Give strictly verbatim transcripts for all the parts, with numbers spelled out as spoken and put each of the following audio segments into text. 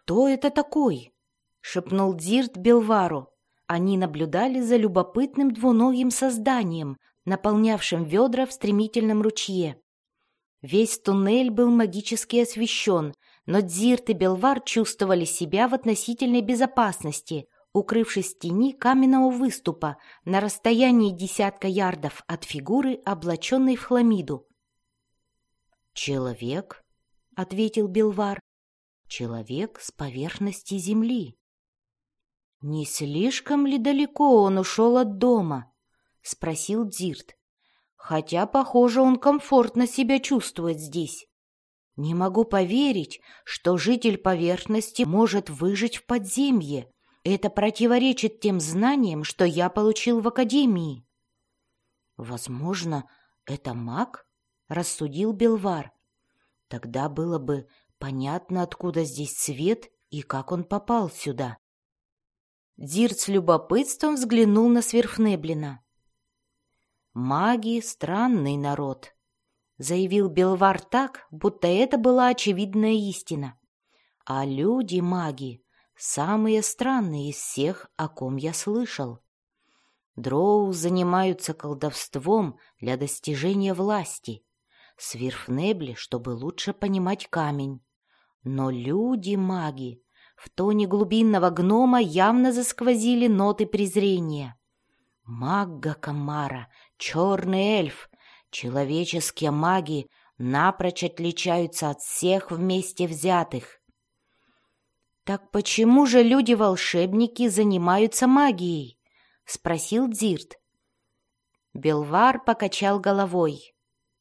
«Кто это такой?» — шепнул Дзирт Белвару. Они наблюдали за любопытным двуногим созданием, наполнявшим ведра в стремительном ручье. Весь туннель был магически освещен, но Дзирт и Белвар чувствовали себя в относительной безопасности, укрывшись в тени каменного выступа на расстоянии десятка ярдов от фигуры, облаченной в хламиду. «Человек», — ответил Белвар, — «человек с поверхности земли». «Не слишком ли далеко он ушел от дома?» — спросил Дзирт. «Хотя, похоже, он комфортно себя чувствует здесь. Не могу поверить, что житель поверхности может выжить в подземье. Это противоречит тем знаниям, что я получил в академии». «Возможно, это маг?» — рассудил Белвар. «Тогда было бы понятно, откуда здесь свет и как он попал сюда». Дзирт с любопытством взглянул на Сверфнеблина. «Маги — странный народ», — заявил Белвар так, будто это была очевидная истина. «А люди-маги — самые странные из всех, о ком я слышал. Дроу занимаются колдовством для достижения власти, Сверфнебли, чтобы лучше понимать камень. Но люди-маги, в тоне глубинного гнома явно засквозили ноты презрения. Магга Камара, черный эльф, человеческие маги напрочь отличаются от всех вместе взятых». «Так почему же люди-волшебники занимаются магией?» — спросил Дзирт. Белвар покачал головой.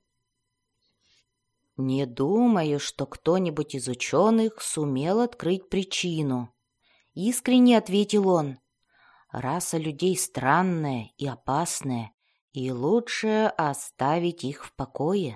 «Не думаю, что кто-нибудь из ученых сумел открыть причину», — искренне ответил он. «Раса людей странная и опасная, и лучше оставить их в покое».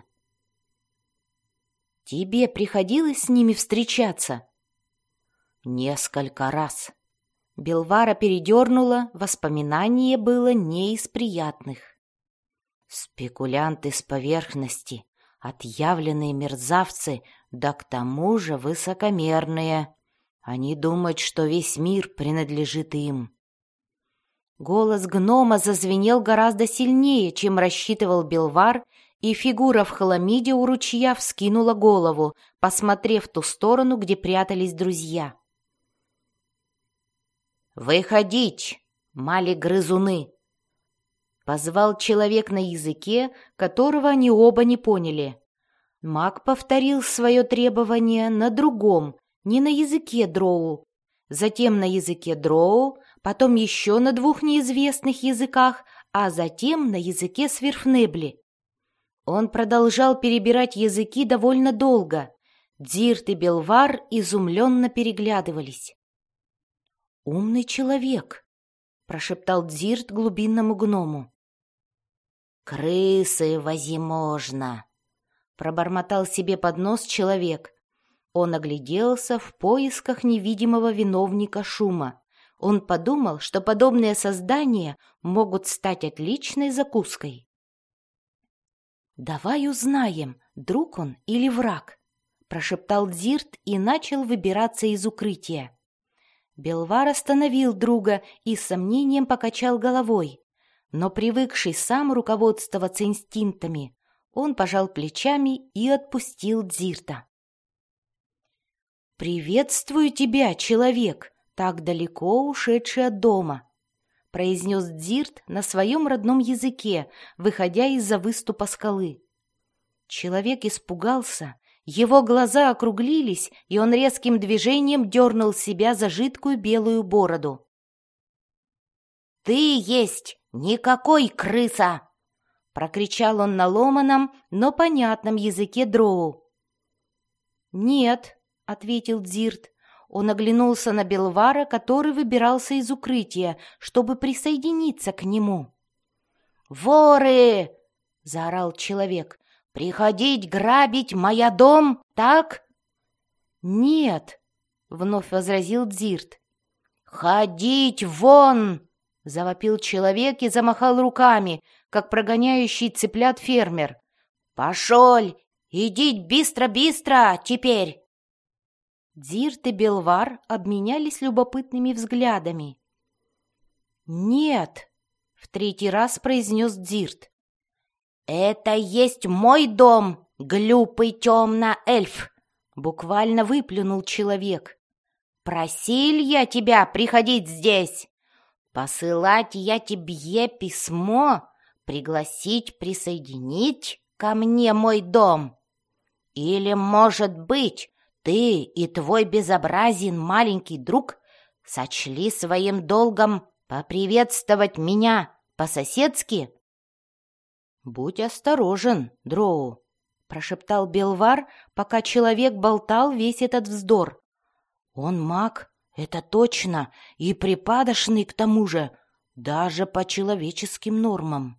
«Тебе приходилось с ними встречаться?» «Несколько раз». Белвара передернула, воспоминание было не из приятных. «Спекулянты с поверхности, отъявленные мерзавцы, да к тому же высокомерные. Они думают, что весь мир принадлежит им». Голос гнома зазвенел гораздо сильнее, чем рассчитывал Белвар, и фигура в хламиде у ручья вскинула голову, посмотрев в ту сторону, где прятались друзья. «Выходить, мали-грызуны!» — позвал человек на языке, которого они оба не поняли. Маг повторил свое требование на другом, не на языке дроу, затем на языке дроу, потом еще на двух неизвестных языках, а затем на языке Сверфнебли. Он продолжал перебирать языки довольно долго. Дзирт и Белвар изумленно переглядывались. «Умный человек», — прошептал Дзирт глубинному гному. «Крысы возможно», — пробормотал себе под нос человек. Он огляделся в поисках невидимого виновника шума. Он подумал, что подобные создания могут стать отличной закуской. «Давай узнаем, друг он или враг», — прошептал Дзирт и начал выбираться из укрытия. Белвар остановил друга и с сомнением покачал головой, но, привыкший сам руководствоваться инстинктами, он пожал плечами и отпустил Дзирта. «Приветствую тебя, человек, так далеко ушедший от дома», — произнес Дзирт на своем родном языке, выходя из-за выступа скалы. Человек испугался. Его глаза округлились, и он резким движением дернул себя за жидкую белую бороду. «Ты есть никакой крыса!» — прокричал он на ломаном, но понятном языке дроу. «Нет», — ответил Дзирт. Он оглянулся на Белвара, который выбирался из укрытия, чтобы присоединиться к нему. «Воры!» — заорал человек. «Приходить грабить моя дом, так?» «Нет», — вновь возразил Дзирт. «Ходить вон!» — завопил человек и замахал руками, как прогоняющий цыплят фермер. «Пошоль! Идите быстро-быстро теперь!» Дзирт и Белвар обменялись любопытными взглядами. «Нет», — в третий раз произнес Дзирт. «Это есть мой дом, глупый темно-эльф!» — буквально выплюнул человек. «Просил я тебя приходить здесь, посылать я тебе письмо, пригласить присоединить ко мне мой дом. Или, может быть, ты и твой безобразен маленький друг сочли своим долгом поприветствовать меня по-соседски?» «Будь осторожен, Дроу», — прошептал Белвар, пока человек болтал весь этот вздор. «Он маг, это точно, и припадочный к тому же, даже по человеческим нормам».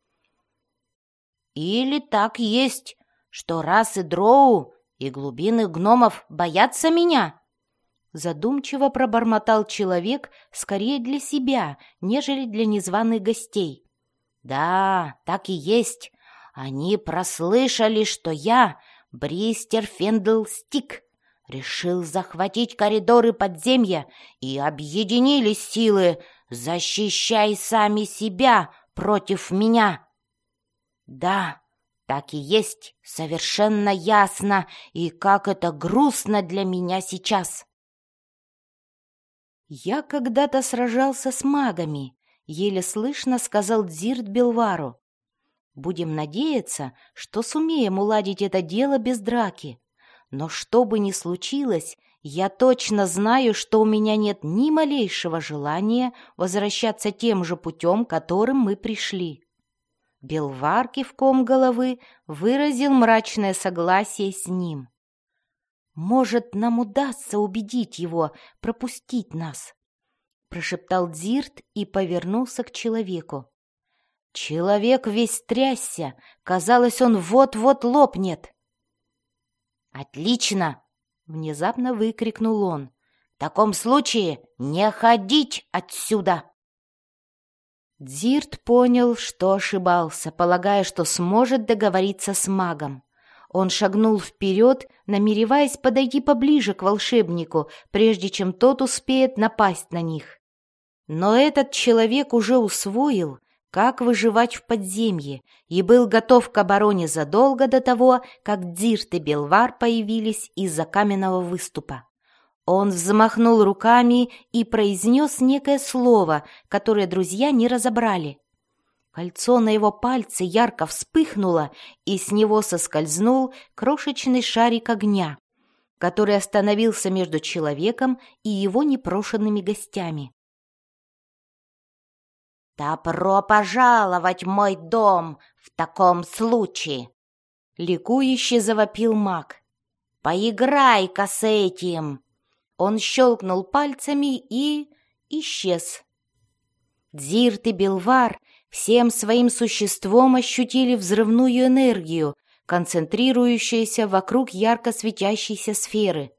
«Или так есть, что расы Дроу и глубинных гномов боятся меня?» Задумчиво пробормотал человек скорее для себя, нежели для незваных гостей. «Да, так и есть. Они прослышали, что я, Бристер Фендлстик, решил захватить коридоры подземья, и объединились силы, защищай сами себя против меня. Да, так и есть, совершенно ясно, и как это грустно для меня сейчас». «Я когда-то сражался с магами», — еле слышно сказал Дзирт Белвару. «Будем надеяться, что сумеем уладить это дело без драки. Но что бы ни случилось, я точно знаю, что у меня нет ни малейшего желания возвращаться тем же путем, которым мы пришли». Белвар кивком головы выразил мрачное согласие с ним. «Может, нам удастся убедить его пропустить нас?» — прошептал Дзирт и повернулся к человеку. Человек весь трясся, казалось, он вот-вот лопнет. «Отлично!» — внезапно выкрикнул он. «В таком случае не ходить отсюда!» Дзирт понял, что ошибался, полагая, что сможет договориться с магом. Он шагнул вперед, намереваясь подойти поближе к волшебнику, прежде чем тот успеет напасть на них. Но этот человек уже усвоил, как выживать в подземье, и был готов к обороне задолго до того, как Дзирт и Белвар появились из-за каменного выступа. Он взмахнул руками и произнес некое слово, которое друзья не разобрали. Кольцо на его пальце ярко вспыхнуло, и с него соскользнул крошечный шарик огня, который остановился между человеком и его непрошенными гостями. «Добро пожаловать в мой дом в таком случае!» — ликующе завопил маг. «Поиграй-ка с этим!» Он щелкнул пальцами и исчез. Дзирт и Белвар всем своим существом ощутили взрывную энергию, концентрирующуюся вокруг ярко светящейся сферы.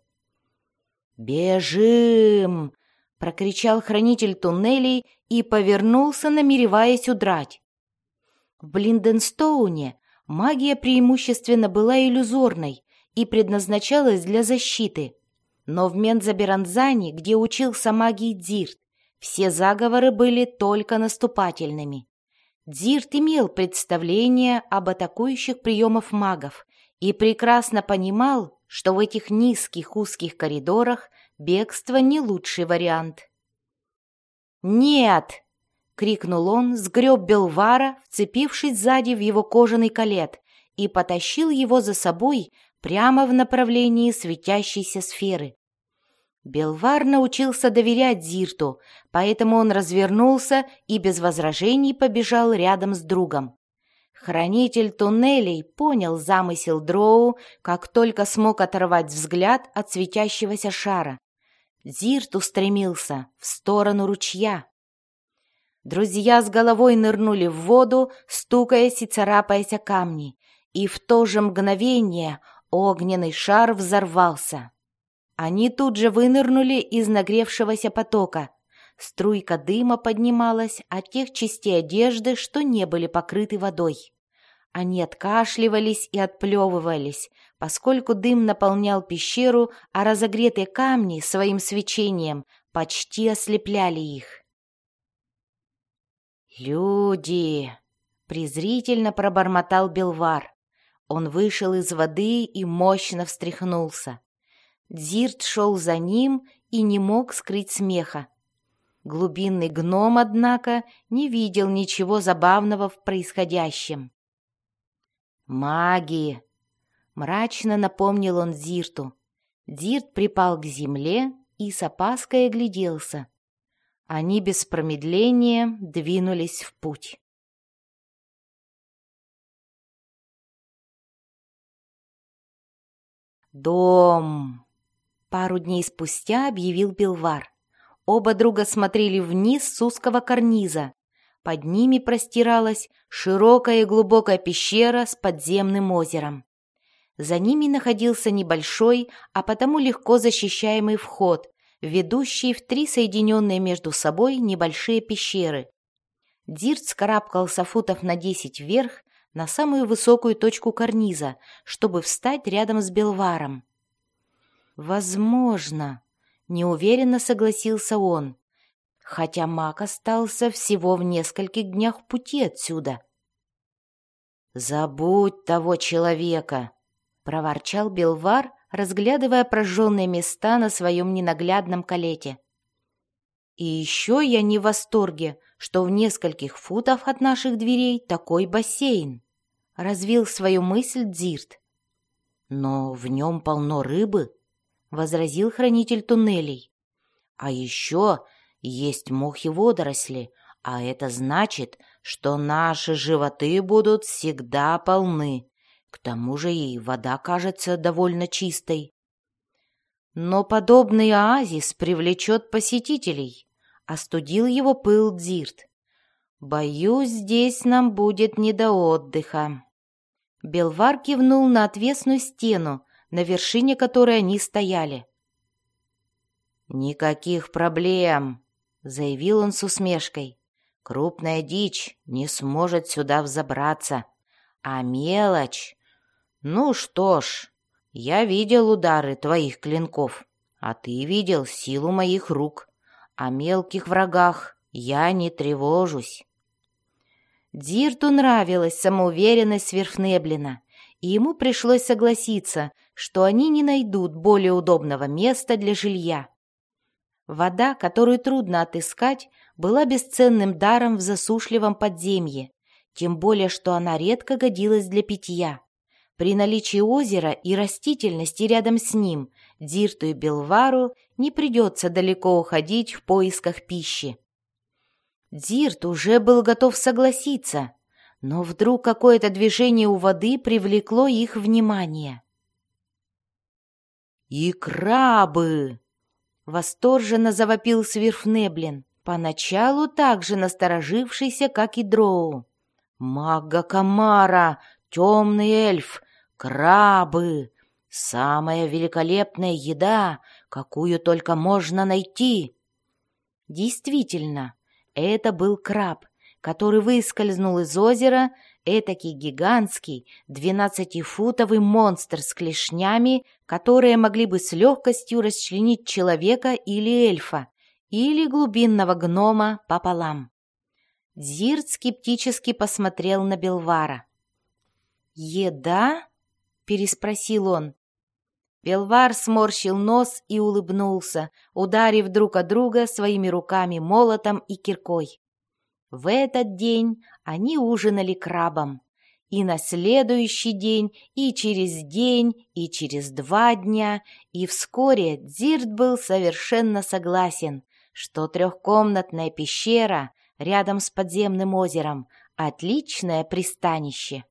«Бежим!» — прокричал хранитель туннелей и повернулся, намереваясь удрать. В Блинденстоуне магия преимущественно была иллюзорной и предназначалась для защиты, но в Мензаберанзане, где учился магии Дзирт, все заговоры были только наступательными. Дзирт имел представление об атакующих приемах магов и прекрасно понимал, что в этих низких узких коридорах бегство не лучший вариант. «Нет!» — крикнул он, сгреб Белвара, вцепившись сзади в его кожаный колет, и потащил его за собой прямо в направлении светящейся сферы. Белвар научился доверять Дзирту, поэтому он развернулся и без возражений побежал рядом с другом. Хранитель туннелей понял замысел Дроу, как только смог оторвать взгляд от светящегося шара. Дзирт устремился в сторону ручья. Друзья с головой нырнули в воду, стукаясь и царапаясь о камни, и в то же мгновение огненный шар взорвался. Они тут же вынырнули из нагревшегося потока. Струйка дыма поднималась от тех частей одежды, что не были покрыты водой. Они откашливались и отплевывались, поскольку дым наполнял пещеру, а разогретые камни своим свечением почти ослепляли их. «Люди!» — презрительно пробормотал Белвар. Он вышел из воды и мощно встряхнулся. Дзирт шел за ним и не мог скрыть смеха. Глубинный гном, однако, не видел ничего забавного в происходящем. «Маги!» — мрачно напомнил он Дзирту. Дзирт припал к земле и с опаской огляделся. Они без промедления двинулись в путь. «Дом!» — пару дней спустя объявил Белвар. Оба друга смотрели вниз с узкого карниза. Под ними простиралась широкая и глубокая пещера с подземным озером. За ними находился небольшой, а потому легко защищаемый вход, ведущий в три соединенные между собой небольшие пещеры. Дзирт скарабкался футов на десять вверх, на самую высокую точку карниза, чтобы встать рядом с Белваром. «Возможно», — неуверенно согласился он, хотя маг остался всего в нескольких днях пути отсюда. «Забудь того человека», — проворчал Белвар, разглядывая прожженные места на своем ненаглядном колете. «И еще я не в восторге, что в нескольких футах от наших дверей такой бассейн», — развил свою мысль Дзирт. «Но в нем полно рыбы», — возразил хранитель туннелей. «А еще есть мох и водоросли, а это значит, что наши животы будут всегда полны. К тому же и вода кажется довольно чистой». «Но подобный оазис привлечет посетителей», — остудил его пыл Дзирт. «Боюсь, здесь нам будет не до отдыха». Белвар кивнул на отвесную стену, на вершине которой они стояли. «Никаких проблем», — заявил он с усмешкой. «Крупная дичь не сможет сюда взобраться, а мелочь... Ну что ж, я видел удары твоих клинков, а ты видел силу моих рук. О мелких врагах я не тревожусь». Дзирту нравилась самоуверенность Сверфнеблина, и ему пришлось согласиться, что они не найдут более удобного места для жилья. Вода, которую трудно отыскать, была бесценным даром в засушливом подземье, тем более что она редко годилась для питья. При наличии озера и растительности рядом с ним Дзирту и Белвару не придется далеко уходить в поисках пищи. Дзирт уже был готов согласиться, но вдруг какое-то движение у воды привлекло их внимание. «И крабы!» — восторженно завопил Сверфнеблин, поначалу так же насторожившийся, как и Дроу. «Магга Камара! Темный эльф! Крабы! Самая великолепная еда, какую только можно найти!» Действительно, это был краб, который выскользнул из озера, этакий гигантский, двенадцатифутовый монстр с клешнями, которые могли бы с легкостью расчленить человека или эльфа, или глубинного гнома пополам. Дзирт скептически посмотрел на Белвара. «Еда?» — переспросил он. Белвар сморщил нос и улыбнулся, ударив друг от друга своими руками молотом и киркой. В этот день они ужинали крабом. И на следующий день, и через день, и через два дня, и вскоре Дзирт был совершенно согласен, что трехкомнатная пещера рядом с подземным озером — отличное пристанище.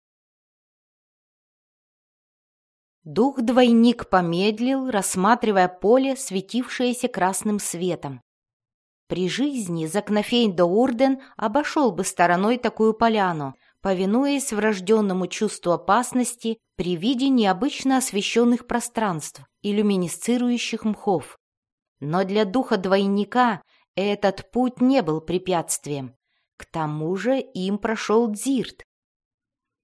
Дух-двойник помедлил, рассматривая поле, светившееся красным светом. При жизни Закнафейн Доурден обошел бы стороной такую поляну, повинуясь врожденному чувству опасности при виде необычно освещенных пространств и люминесцирующих мхов. Но для духа-двойника этот путь не был препятствием. К тому же им прошел Дзирт.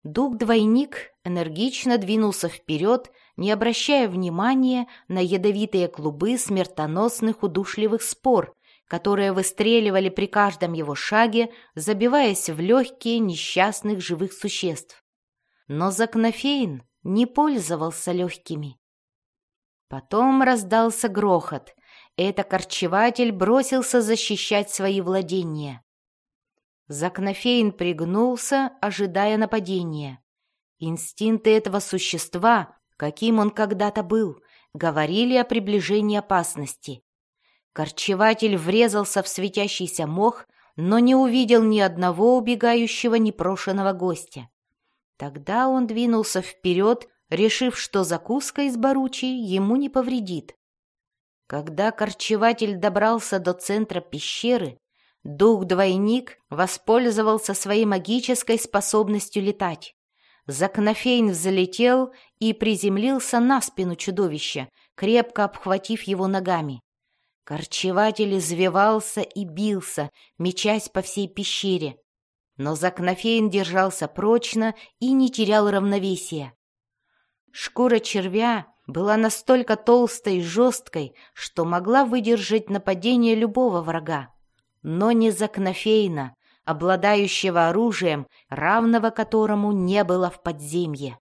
Дух-двойник энергично двинулся вперед, не обращая внимания на ядовитые клубы смертоносных удушливых спор, которые выстреливали при каждом его шаге, забиваясь в легкие несчастных живых существ. Но Закнофейн не пользовался легкими. Потом раздался грохот. Это корчеватель бросился защищать свои владения. Закнофейн пригнулся, ожидая нападения. Инстинкты этого существа, каким он когда-то был, говорили о приближении опасности. Корчеватель врезался в светящийся мох, но не увидел ни одного убегающего непрошеного гостя. Тогда он двинулся вперед, решив, что закуска из баручи ему не повредит. Когда корчеватель добрался до центра пещеры, дух-двойник воспользовался своей магической способностью летать. Закнофейн взлетел и приземлился на спину чудовища, крепко обхватив его ногами. Корчеватель извивался и бился, мечась по всей пещере. Но Закнофейн держался прочно и не терял равновесия. Шкура червя была настолько толстой и жесткой, что могла выдержать нападение любого врага. Но не Закнофейна, обладающего оружием, равного которому не было в подземье.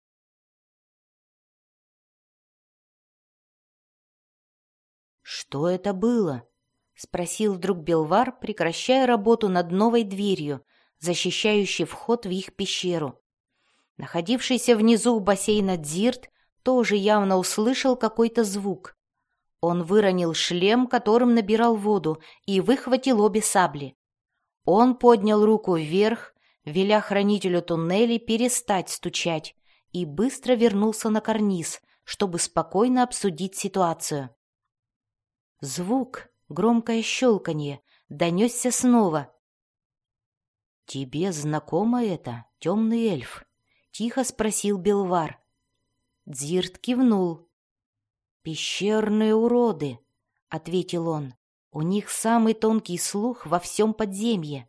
«Что это было?» — спросил вдруг Белвар, прекращая работу над новой дверью, защищающей вход в их пещеру. Находившийся внизу у бассейна Дзирт тоже явно услышал какой-то звук. Он выронил шлем, которым набирал воду, и выхватил обе сабли. Он поднял руку вверх, веля хранителю туннелей перестать стучать, и быстро вернулся на карниз, чтобы спокойно обсудить ситуацию. Звук, громкое щелканье, донесся снова. «Тебе знакомо это, темный эльф?» — тихо спросил Белвар. Дзирт кивнул. «Пещерные уроды», — ответил он. «У них самый тонкий слух во всем подземье».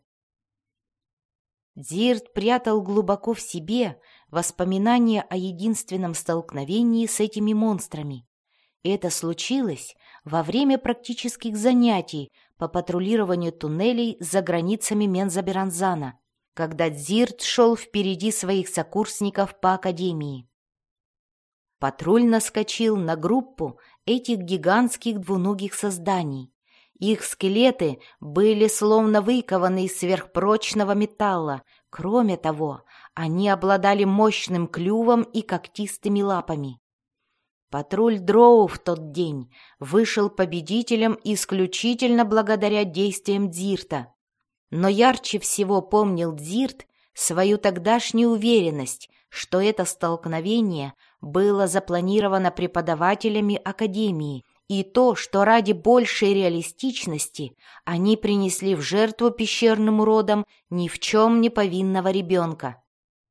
Дзирт прятал глубоко в себе воспоминания о единственном столкновении с этими монстрами. Это случилось во время практических занятий по патрулированию туннелей за границами Мензаберанзана, когда Дзирт шел впереди своих сокурсников по академии. Патруль наскочил на группу этих гигантских двуногих созданий. Их скелеты были словно выкованы из сверхпрочного металла. Кроме того, они обладали мощным клювом и когтистыми лапами. Патруль Дроу в тот день вышел победителем исключительно благодаря действиям Дзирта. Но ярче всего помнил Дзирт свою тогдашнюю уверенность, что это столкновение было запланировано преподавателями Академии, и то, что ради большей реалистичности они принесли в жертву пещерным уродам ни в чем не повинного ребенка.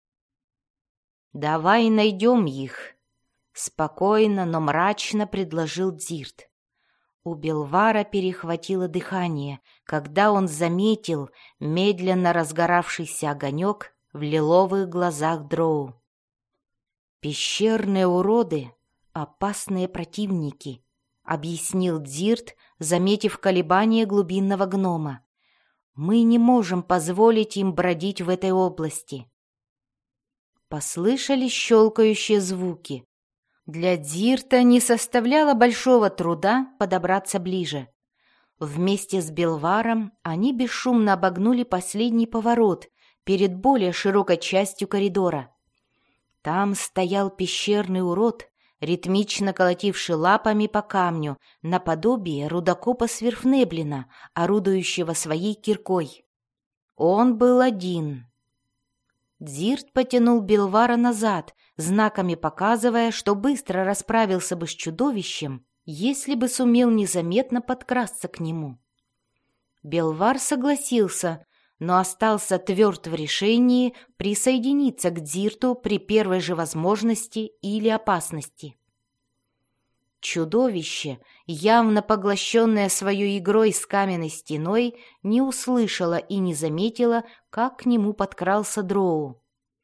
«Давай найдем их», — спокойно, но мрачно предложил Дзирт. У Белвара перехватило дыхание, когда он заметил медленно разгоравшийся огонек в лиловых глазах Дроу. «Пещерные уроды — опасные противники», — объяснил Дзирт, заметив колебания глубинного гнома. «Мы не можем позволить им бродить в этой области». Послышались щелкающие звуки. Для Дзирта не составляло большого труда подобраться ближе. Вместе с Белваром они бесшумно обогнули последний поворот перед более широкой частью коридора. Там стоял пещерный урод, ритмично колотивший лапами по камню, наподобие рудокопа Сверфнеблина, орудующего своей киркой. Он был один. Дзирт потянул Белвара назад, знаками показывая, что быстро расправился бы с чудовищем, если бы сумел незаметно подкрасться к нему. Белвар согласился, но остался тверд в решении присоединиться к Дзирту при первой же возможности или опасности. Чудовище, явно поглощенное своей игрой с каменной стеной, не услышало и не заметило, как к нему подкрался Дроу.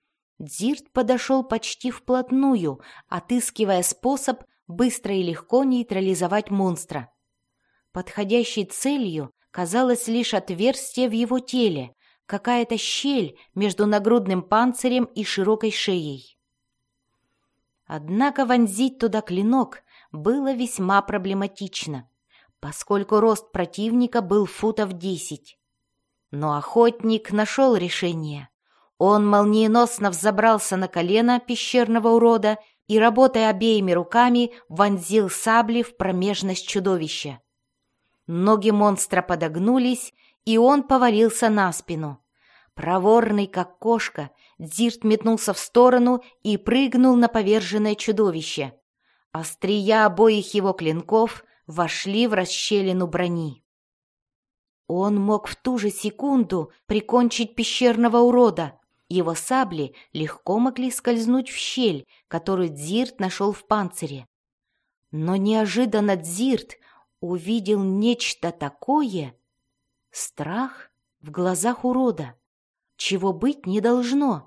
Дзирт подошел почти вплотную, отыскивая способ быстро и легко нейтрализовать монстра. Подходящей целью казалось лишь отверстие в его теле, какая-то щель между нагрудным панцирем и широкой шеей. Однако вонзить туда клинок было весьма проблематично, поскольку рост противника был футов десять. Но охотник нашел решение. Он молниеносно взобрался на колено пещерного урода и, работая обеими руками, вонзил сабли в промежность чудовища. Ноги монстра подогнулись, и он повалился на спину. Проворный, как кошка, Дзирт метнулся в сторону и прыгнул на поверженное чудовище. Острия обоих его клинков вошли в расщелину брони. Он мог в ту же секунду прикончить пещерного урода. Его сабли легко могли скользнуть в щель, которую Дзирт нашел в панцире. Но неожиданно Дзирт увидел нечто такое, страх в глазах урода, чего быть не должно.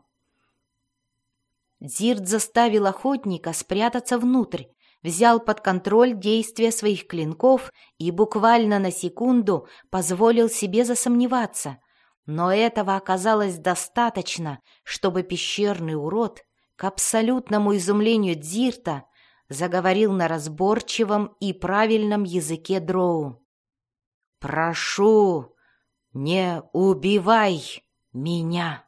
Дзирт заставил охотника спрятаться внутрь, взял под контроль действия своих клинков и буквально на секунду позволил себе засомневаться. Но этого оказалось достаточно, чтобы пещерный урод, к абсолютному изумлению Дзирта, заговорил на разборчивом и правильном языке дроу. «Прошу, не убивай меня!»